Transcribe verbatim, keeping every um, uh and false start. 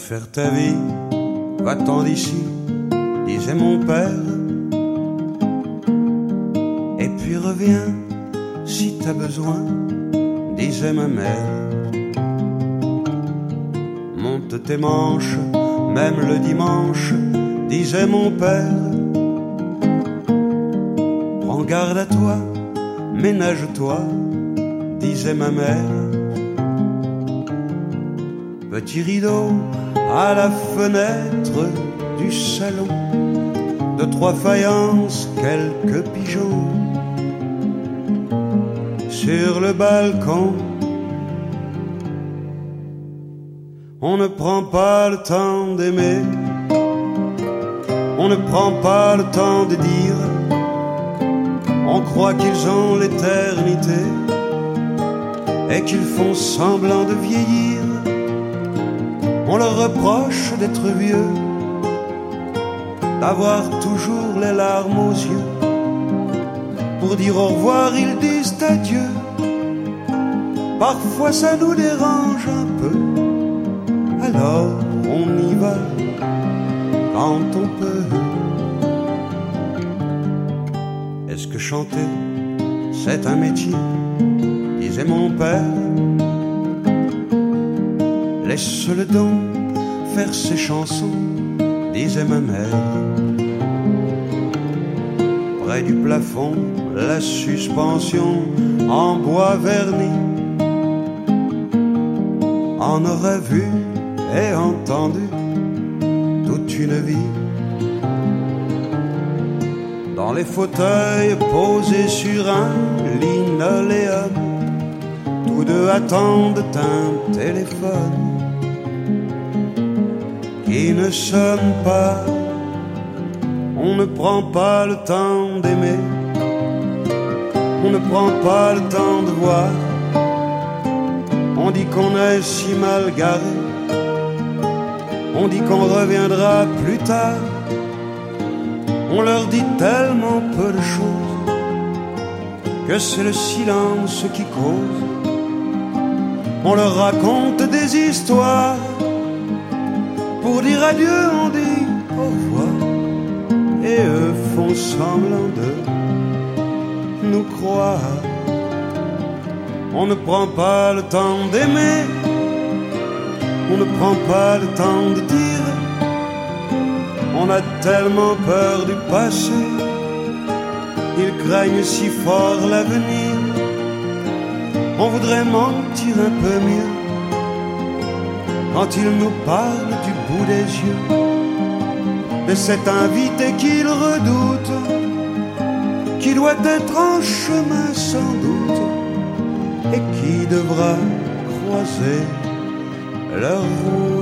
faire ta vie, va-t'en d'ici, disait mon père. Et puis reviens si t'as besoin, disait ma mère. Monte tes manches, même le dimanche, disait mon père. Prends garde à toi, ménage-toi, disait ma mère. Petit rideau à la fenêtre du salon, de trois faïences, quelques pigeons. Sur le balcon, on ne prend pas le temps d'aimer, on ne prend pas le temps de dire. On croit qu'ils ont l'éternité et qu'ils font semblant de vieillir. On leur reproche d'être vieux, d'avoir toujours les larmes aux yeux. Pour dire au revoir, ils disent adieu. Parfois ça nous dérange un peu, alors on y va quand on peut. Est-ce que chanter, c'est un métier, disait mon père. Laisse-le donc faire ses chansons, disait ma mère. Près du plafond, la suspension en bois verni en aurait vu et entendu toute une vie. Dans les fauteuils posés sur un linoléum, tous deux attendent un téléphone qui ne sonne pas. On ne prend pas le temps d'aimer, on ne prend pas le temps de voir. On dit qu'on est si mal garé, on dit qu'on reviendra plus tard. On leur dit tellement peu de choses que c'est le silence qui cause. On leur raconte des histoires, pour dire adieu on dit au revoir. Et eux font semblant de nous croire. On ne prend pas le temps d'aimer, on ne prend pas le temps de dire. On a tellement peur du passé, ils craignent si fort l'avenir. On voudrait mentir un peu mieux quand ils nous parlent du bout des yeux, de cet invité qu'ils redoutent, qui doit être en chemin sans doute, et qui devra croiser leur route.